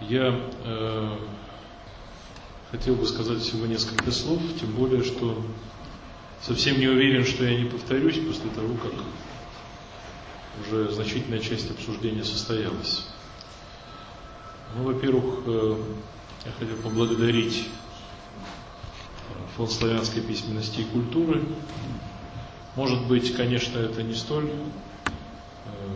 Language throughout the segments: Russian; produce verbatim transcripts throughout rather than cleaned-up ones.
Я э, хотел бы сказать всего несколько слов, тем более, что совсем не уверен, что я не повторюсь после того, как уже значительная часть обсуждения состоялась. Ну, во-первых, э, я хотел поблагодарить Фонд славянской письменности и культуры. Может быть, конечно, это не столь э,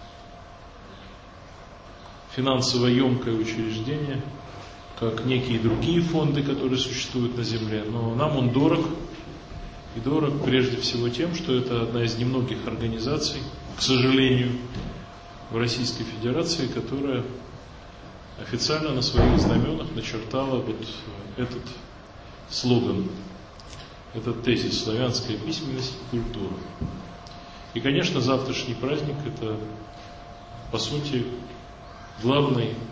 финансово емкое учреждение, как некие другие фонды, которые существуют на Земле, но нам он дорог, и дорог прежде всего тем, что это одна из немногих организаций, к сожалению, в Российской Федерации, которая официально на своих знаменах начертала вот этот слоган, этот тезис: славянская письменность и культура. И, конечно, завтрашний праздник – это, по сути, главный э,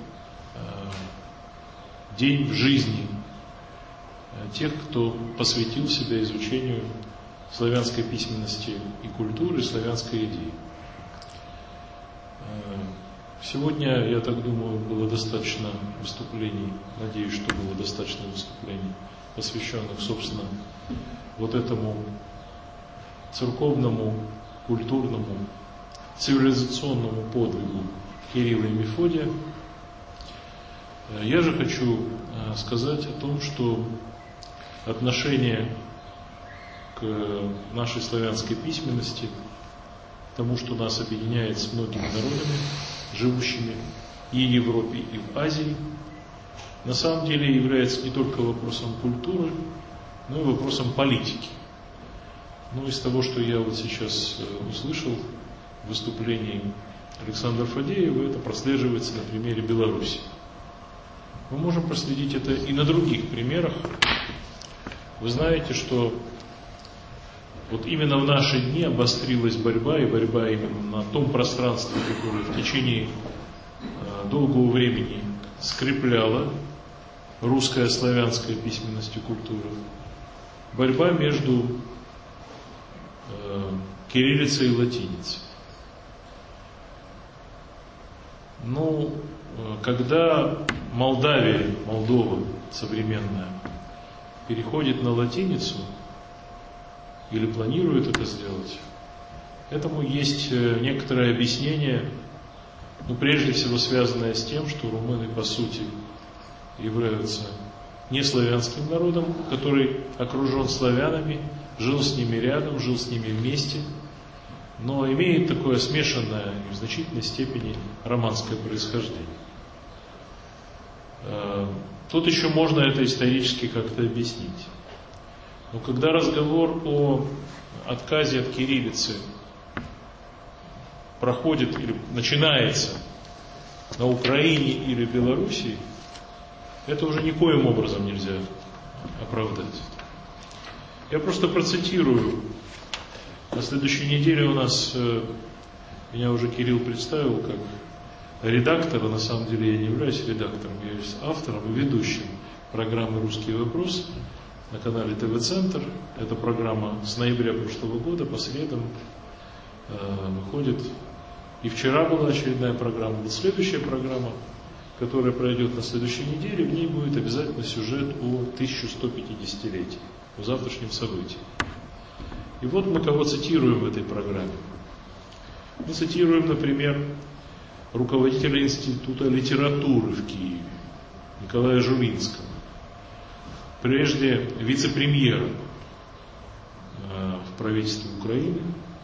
день в жизни тех, кто посвятил себя изучению славянской письменности и культуры, славянской идеи. Э, сегодня, я так думаю, было достаточно выступлений, надеюсь, что было достаточно выступлений, посвященных, собственно, вот этому церковному, культурному, цивилизационному подвигу Кирилла и Мефодия. Я же хочу сказать о том, что отношение к нашей славянской письменности, к тому, что нас объединяет с многими народами, живущими и в Европе, и в Азии, на самом деле является не только вопросом культуры, но и вопросом политики. Ну, из того, что я вот сейчас услышал в выступлении Александра Фадеева, это прослеживается на примере Беларуси. Мы можем проследить это и на других примерах. Вы знаете, что вот именно в наши дни обострилась борьба, и борьба именно на том пространстве, которое в течение долгого времени скрепляла русская славянская письменность и культура. Борьба между э, кириллицей и латиницей. Ну, когда Молдавия, Молдова современная, переходит на латиницу или планирует это сделать, этому есть некоторое объяснение, ну, прежде всего связанное с тем, что румыны, по сути, являются не славянским народом, который окружен славянами, жил с ними рядом, жил с ними вместе, но имеет такое смешанное и в значительной степени романское происхождение. Тут еще можно это исторически как-то объяснить. Но когда разговор о отказе от кириллицы проходит или начинается на Украине или Белоруссии, это уже никоим образом нельзя оправдать. Я просто процитирую. На следующей неделе у нас, меня уже Кирилл представил как редактора, на самом деле я не являюсь редактором, я являюсь автором и ведущим программы «Русский вопрос» на канале ТВ-центр. Эта программа с ноября прошлого года по средам э, выходит. И вчера была очередная программа, вот следующая программа, которая пройдет на следующей неделе, в ней будет обязательно сюжет о тысяча сто пятидесятилетии, о завтрашнем событии. И вот мы кого цитируем в этой программе. Мы цитируем, например, руководителя Института литературы в Киеве, Николая Жулинского, прежде вице-премьера в правительстве Украины,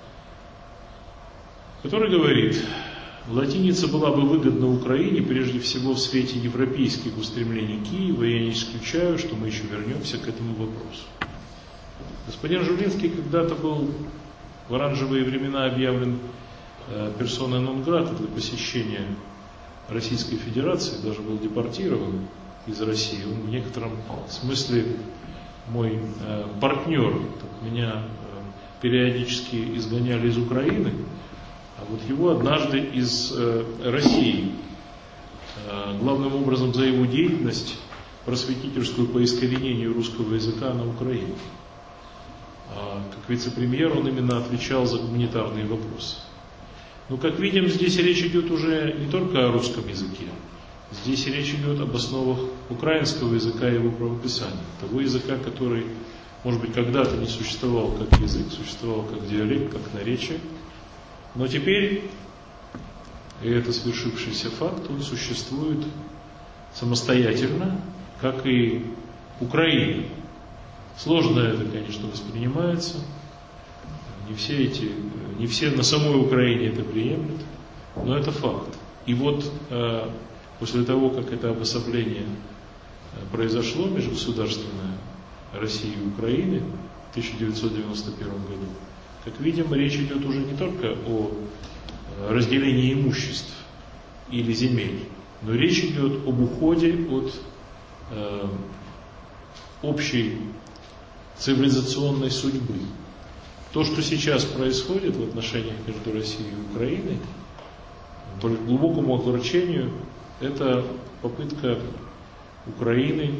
который говорит: латиница была бы выгодна Украине прежде всего в свете европейских устремлений Киева, и я не исключаю, что мы еще вернемся к этому вопросу. Господин Жулинский когда-то был в оранжевые времена объявлен э, персоной нон-грата для посещения Российской Федерации, даже был депортирован из России. Он в некотором смысле мой э, партнер. Меня э, периодически изгоняли из Украины, а вот его однажды из э, России, э, главным образом за его деятельность просветительскую по искоренению русского языка на Украине. А как вице-премьер он именно отвечал за гуманитарные вопросы. Но, как видим, здесь речь идет уже не только о русском языке, Здесь речь идет об основах украинского языка и его правописания, того языка, который, может быть, когда-то не существовал как язык, существовал как диалект, как наречие, но теперь, и это свершившийся факт, он существует самостоятельно, как и Украина. Сложно это, конечно, воспринимается, не все эти, не все на самой Украине это приемлют, но это факт. И вот после того, как это обособление произошло межгосударственное России и Украины в тысяча девятьсот девяносто первом году, как видим, речь идет уже не только о разделении имуществ или земель, но речь идет об уходе от э, общей цивилизационной судьбы. То, что сейчас происходит в отношениях между Россией и Украиной, по глубокому огорчению, это попытка Украины,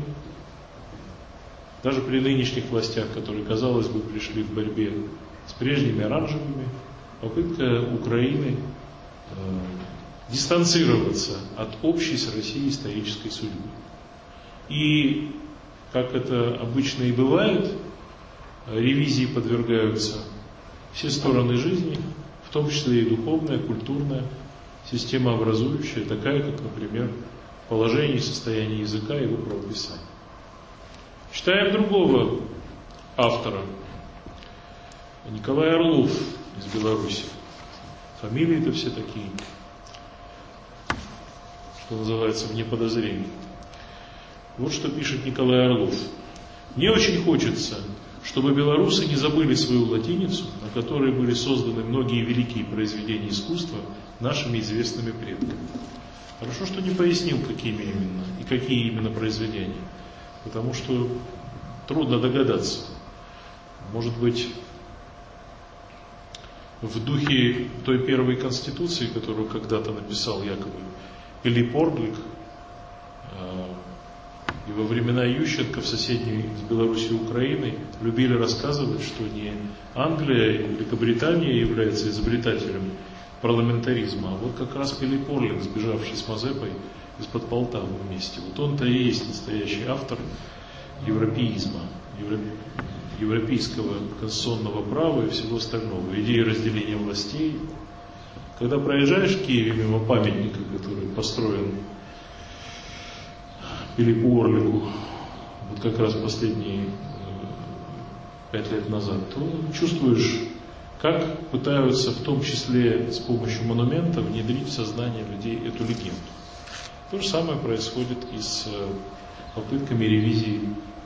даже при нынешних властях, которые, казалось бы, пришли в борьбе с прежними оранжевыми, попытка Украины э, дистанцироваться от общей с Россией исторической судьбы. И, как это обычно и бывает, ревизии подвергаются все стороны жизни, в том числе и духовная, культурная, системообразующая, такая, как, например, положение и состояние языка и его правописания. Читаем другого автора, Николай Орлов из Беларуси. Фамилии-то все такие, что называется, вне подозрений. Вот что пишет Николай Орлов. «Мне очень хочется, чтобы белорусы не забыли свою латиницу, на которой были созданы многие великие произведения искусства нашими известными предками». Хорошо, что не пояснил, какими именно и какие именно произведения, потому что трудно догадаться. Может быть, в духе той первой конституции, которую когда-то написал якобы Пилип Орлик, и во времена Ющенко в соседней с Белоруссией Украины любили рассказывать, что не Англия и Великобритания является изобретателем парламентаризма, а вот как раз Пилип Орлик, сбежавший с Мазепой из-под Полтавы вместе. Вот он-то и есть настоящий автор европеизма, европейского конституционного права и всего остального, идеи разделения властей. Когда проезжаешь в Киеве мимо памятника, который построен Пилипу Орлику, вот как раз последние пять лет назад, то чувствуешь, как пытаются, в том числе с помощью монумента, внедрить в сознание людей эту легенду. То же самое происходит и с попытками ревизии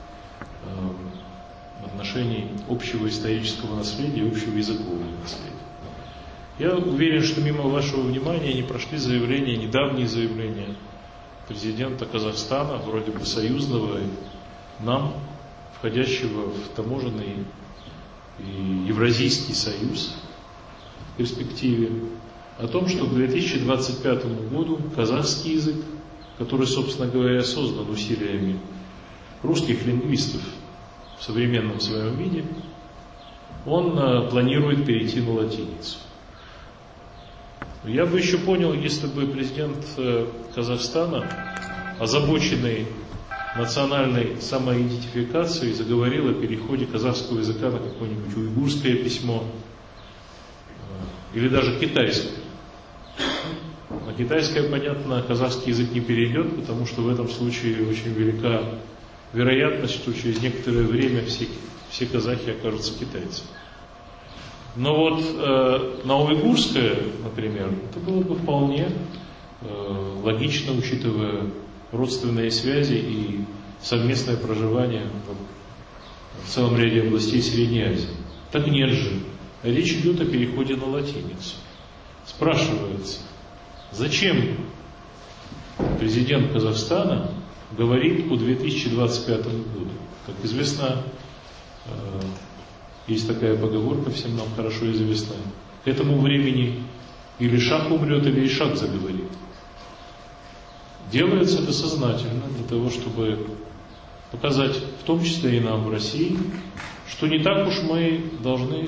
отношений общего исторического наследия, общего языкового наследия. Я уверен, что мимо вашего внимания не прошли заявления, недавние заявления президента Казахстана, вроде бы союзного, нам, входящего в таможенный и Евразийский союз в перспективе, о том, что к две тысячи двадцать пятому году казахский язык, который, собственно говоря, создан усилиями русских лингвистов в современном своем виде, он планирует перейти на латиницу. Я бы еще понял, если бы президент Казахстана, озабоченный национальной самоидентификацией, заговорил о переходе казахского языка на какое-нибудь уйгурское письмо или даже китайское. На китайское, понятно, казахский язык не перейдет, потому что в этом случае очень велика вероятность, что через некоторое время все, все казахи окажутся китайцами. Но вот э, на уйгурское, например, это было бы вполне э, логично, учитывая родственные связи и совместное проживание в, в целом ряде областей Средней Азии. Так нет же. Речь идет о переходе на латиницу. Спрашивается, зачем президент Казахстана говорит о две тысячи двадцать пятом году? Как известно, э, есть такая поговорка, всем нам хорошо известная. К этому времени или шах умрет, или ишак заговорит. Делается это сознательно для того, чтобы показать, в том числе и нам в России, что не так уж мы должны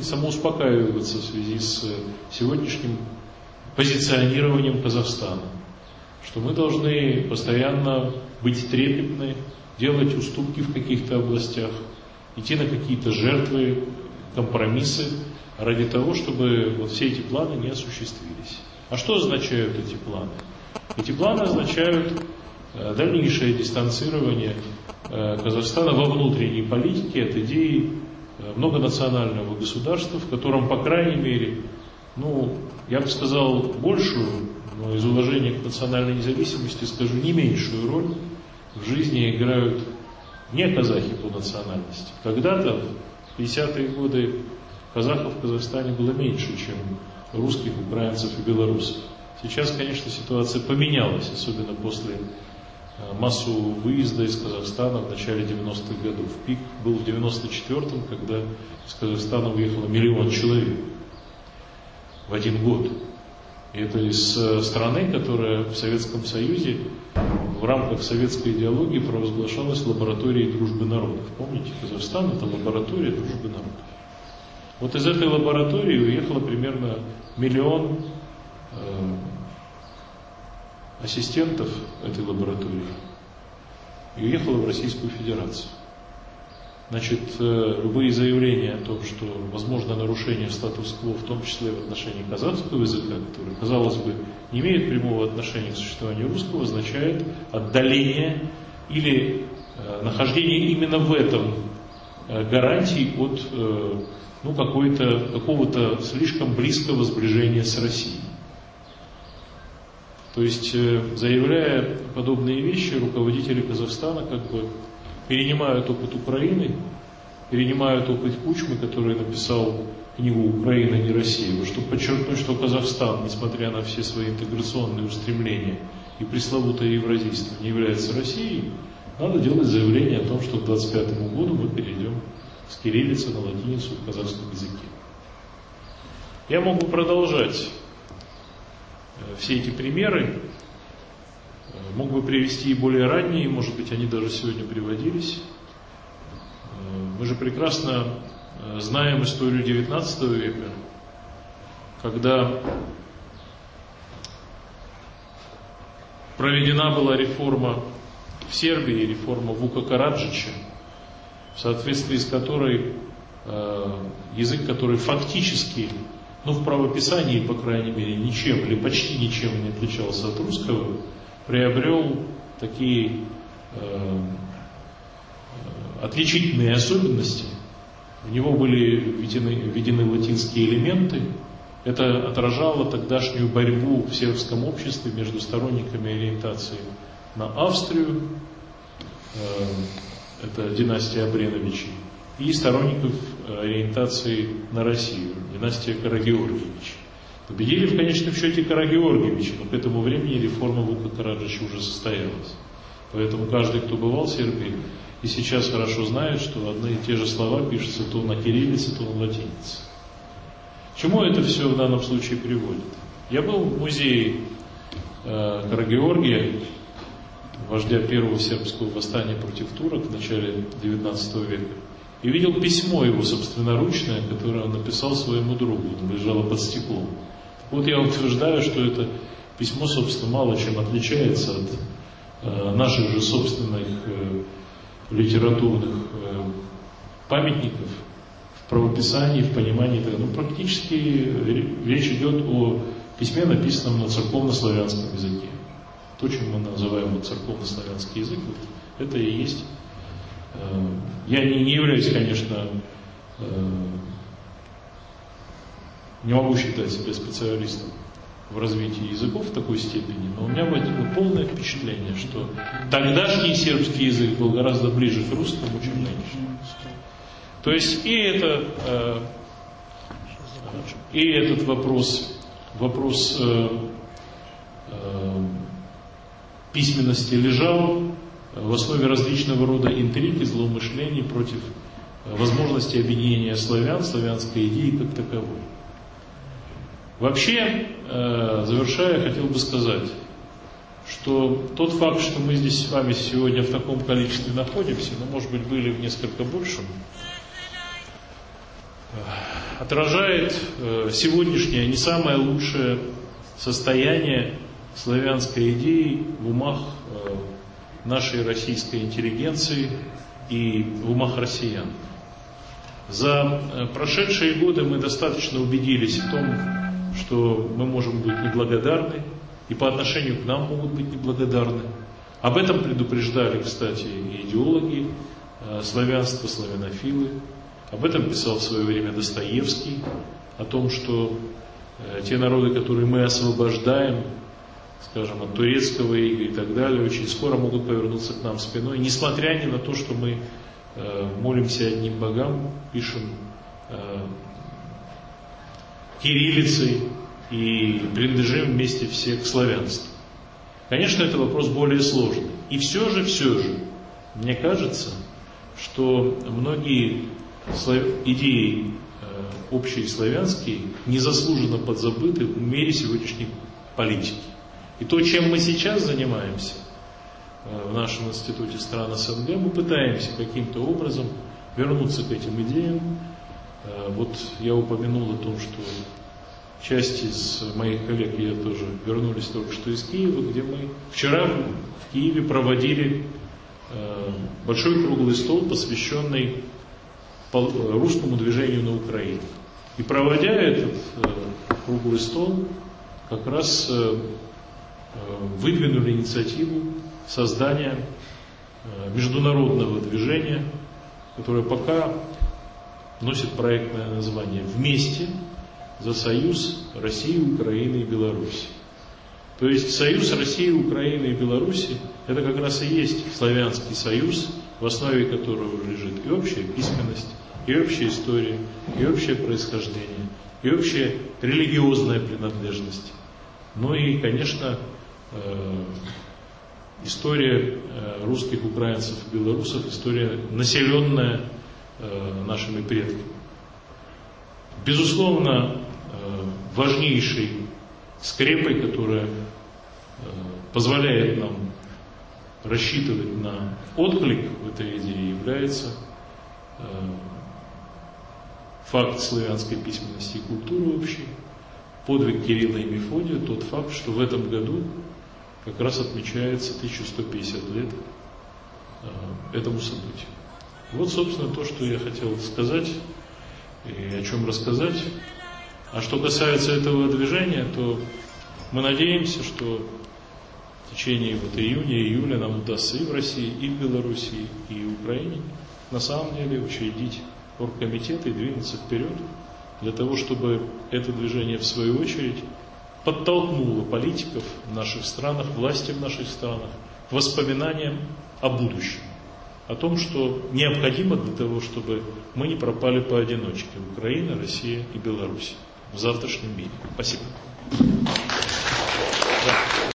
самоуспокаиваться в связи с сегодняшним позиционированием Казахстана. что мы должны постоянно быть трепетны, делать уступки в каких-то областях, идти на какие-то жертвы, компромиссы, ради того, чтобы вот все эти планы не осуществились. А что означают эти планы? Эти планы означают дальнейшее дистанцирование Казахстана во внутренней политике от идеи многонационального государства, в котором, по крайней мере, ну, я бы сказал, большую, но из уважения к национальной независимости скажу, не меньшую роль в жизни играют не казахи по национальности. Когда-то, в пятидесятые годы, казахов в Казахстане было меньше, чем русских, украинцев и белорусов. Сейчас, конечно, ситуация поменялась, особенно после массового выезда из Казахстана в начале девяностых годов. Пик был в девяносто четвёртом, когда из Казахстана уехало миллион человек в один год. И это из страны, которая в Советском Союзе в рамках советской идеологии провозглашалась лабораторией дружбы народов. Помните, Казахстан – это лаборатория дружбы народов. Вот из этой лаборатории уехало примерно миллион э, ассистентов этой лаборатории и уехало в Российскую Федерацию. Значит, э, любые заявления о том, что возможно нарушение статус-кво, в том числе в отношении казахского языка, который, казалось бы, не имеет прямого отношения к существованию русского, означает отдаление или э, нахождение именно в этом э, гарантий от э, ну, какой-то, какого-то слишком близкого сближения с Россией. То есть, заявляя подобные вещи, руководители Казахстана как бы перенимают опыт Украины, перенимают опыт Кучмы, который написал книгу «Украина, не Россия», чтобы подчеркнуть, что Казахстан, несмотря на все свои интеграционные устремления и пресловутое евразийство, не является Россией, надо делать заявление о том, что к двадцать пятому году мы перейдем с кириллицы на латиницу в казахском языке. Я мог бы продолжать все эти примеры, мог бы привести и более ранние, может быть, они даже сегодня приводились. Мы же прекрасно знаем историю девятнадцатого века, когда проведена была реформа в Сербии, реформа Вука Караджича, в соответствии с которой э, язык, который фактически, ну в правописании, по крайней мере, ничем или почти ничем не отличался от русского, приобрел такие э, отличительные особенности. В него были введены, введены латинские элементы. Это отражало тогдашнюю борьбу в сербском обществе между сторонниками ориентации на Австрию, э, это династия Обреновичей, и сторонников ориентации на Россию, династия Карагеоргиевичей. Победили в конечном счете Карагеоргиевичи, но к этому времени реформа Вука Караджича уже состоялась. Поэтому каждый, кто бывал в Сербии, и сейчас хорошо знает, что одни и те же слова пишутся то на кириллице, то на латинице. К чему это все в данном случае приводит? Я был в музее э, Карагеоргия, вождя первого сербского восстания против турок в начале девятнадцатого века, и видел письмо его собственноручное, которое он написал своему другу, оно лежало под стеклом. Вот я утверждаю, что это письмо, собственно, мало чем отличается от э, наших же собственных э, литературных э, памятников в правописании, в понимании. Ну, практически речь идет о письме, написанном на церковно-славянском языке. То, чем мы называем церковно-славянский язык, вот, это и есть. Э, я не, не являюсь, конечно, э, не могу считать себя специалистом в развитии языков в такой степени, но у меня возникло полное впечатление, что тогдашний сербский язык был гораздо ближе к русскому, чем нынешний. То есть и, это, э, и этот вопрос, вопрос э, э, письменности лежал в основе различного рода интриг и злоумышлений против возможности объединения славян, славянской идеи как таковой. Вообще, завершая, хотел бы сказать, что тот факт, что мы здесь с вами сегодня в таком количестве находимся, но, может быть, были в несколько большем, отражает сегодняшнее не самое лучшее состояние славянской идеей в умах нашей российской интеллигенции и в умах россиян. За прошедшие годы мы достаточно убедились в том, что мы можем быть неблагодарны, и по отношению к нам могут быть неблагодарны. Об этом предупреждали, кстати, и идеологи славянства, славянофилы. Об этом писал в свое время Достоевский, о том, что те народы, которые мы освобождаем, скажем, от турецкого ига и так далее, очень скоро могут повернуться к нам спиной, несмотря ни на то, что мы молимся одним богам, пишем кириллицей и принадлежим вместе все к славянству. Конечно, это вопрос более сложный. И все же, все же, мне кажется, что многие идеи общие славянские незаслуженно подзабыты в мире сегодняшней политики. И то, чем мы сейчас занимаемся в нашем институте стран СНГ, мы пытаемся каким-то образом вернуться к этим идеям. Вот я упомянул о том, что часть из моих коллег, я тоже, вернулись только что из Киева, где мы вчера в Киеве проводили большой круглый стол, посвященный русскому движению на Украине. И проводя этот круглый стол, как раз выдвинули инициативу создания международного движения, которое пока носит проектное название «Вместе за союз России, Украины и Беларуси». То есть союз России, Украины и Беларуси – это как раз и есть славянский союз, в основе которого лежит и общая письменность, и общая история, и общее происхождение, и общая религиозная принадлежность. Ну и, конечно, история русских, украинцев и белорусов, история, населенная нашими предками. Безусловно, важнейшей скрепой, которая позволяет нам рассчитывать на отклик в этой идее, является факт славянской письменности и культуры общей, подвиг Кирилла и Мефодия, тот факт, что в этом году как раз отмечается тысяча сто пятьдесят лет этому событию. Вот, собственно, то, что я хотел сказать и о чем рассказать. А что касается этого движения, то мы надеемся, что в течение вот июня, июля нам удастся и в России, и в Белоруссии, и в Украине на самом деле учредить оргкомитет и двинуться вперед для того, чтобы это движение в свою очередь подтолкнуло политиков в наших странах, власти в наших странах к воспоминаниям о будущем, о том, что необходимо для того, чтобы мы не пропали поодиночке – Украина, Россия и Беларусь в завтрашнем мире. Спасибо.